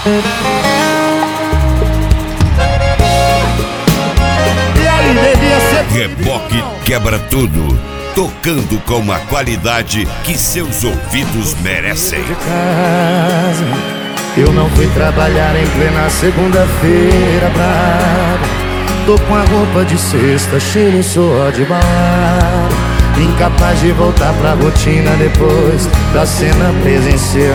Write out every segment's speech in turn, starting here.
E aí, devia ser Reboque quebra tudo, tocando com a qualidade que seus ouvidos merecem. de casa. Eu não fui trabalhar em plena segunda-feira brava. Tô com a roupa de sexta, cheiro só de balada. Incapaz de voltar pra rotina depois da cena presencial.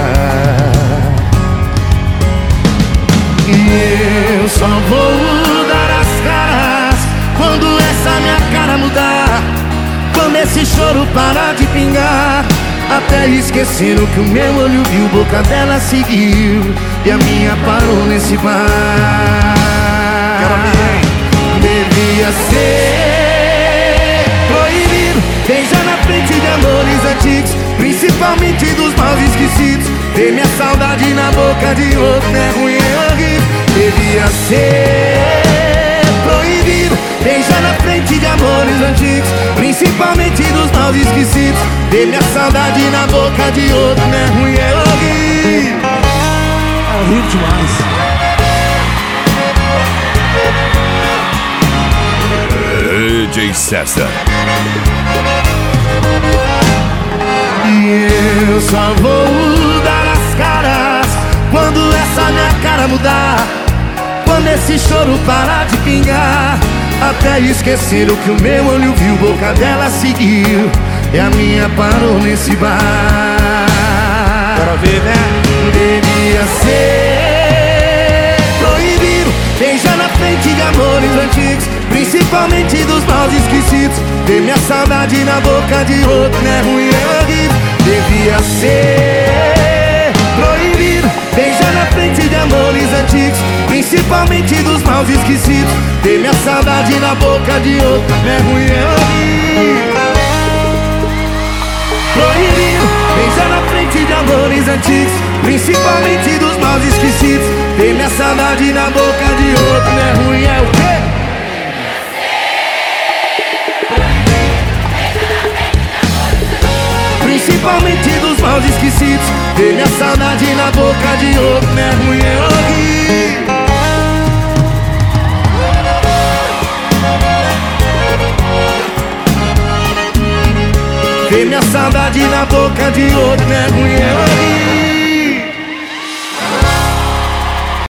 E eu só vou dar as caras quando essa minha cara mudar, quando esse choro parar de pingar. Até esqueceram que o meu olho viu, boca dela seguiu e a minha parou nesse bar. Devia ser proibido beijar na frente de amores antigos, principalmente dos maus esquecidos. Ver minha saudade na boca de outro é ruim, é horrível. Devia ser proibido beijar na frente de amores antigos, principalmente dos maus esquecidos. Ver minha saudade na boca de outro é ruim, é horrível. É horrível demais. DJ César. E eu só vou dar as caras quando essa minha cara mudar, quando esse choro parar de pingar. Até esqueceram que o meu olho viu, boca dela seguiu e a minha parou nesse bar. Quero ver, né? Devia ser proibido beijar na frente de amores antigos, principalmente dos maus esquecidos. Ver minha saudade na boca de outro é ruim, é horrível. Devia ser proibido beijar na frente de amores antigos, principalmente dos maus esquecidos. Ver minha saudade na boca de outro é ruim, é horrível. Proibido beijar na frente de amores antigos, principalmente dos maus esquecidos. Ver minha saudade na boca de outro é ruim, é o quê? Principalmente dos maus esquecidos. Ver minha saudade na boca de outro é ruim, é horrível. Ver minha saudade na boca de outro é ruim, é horrível.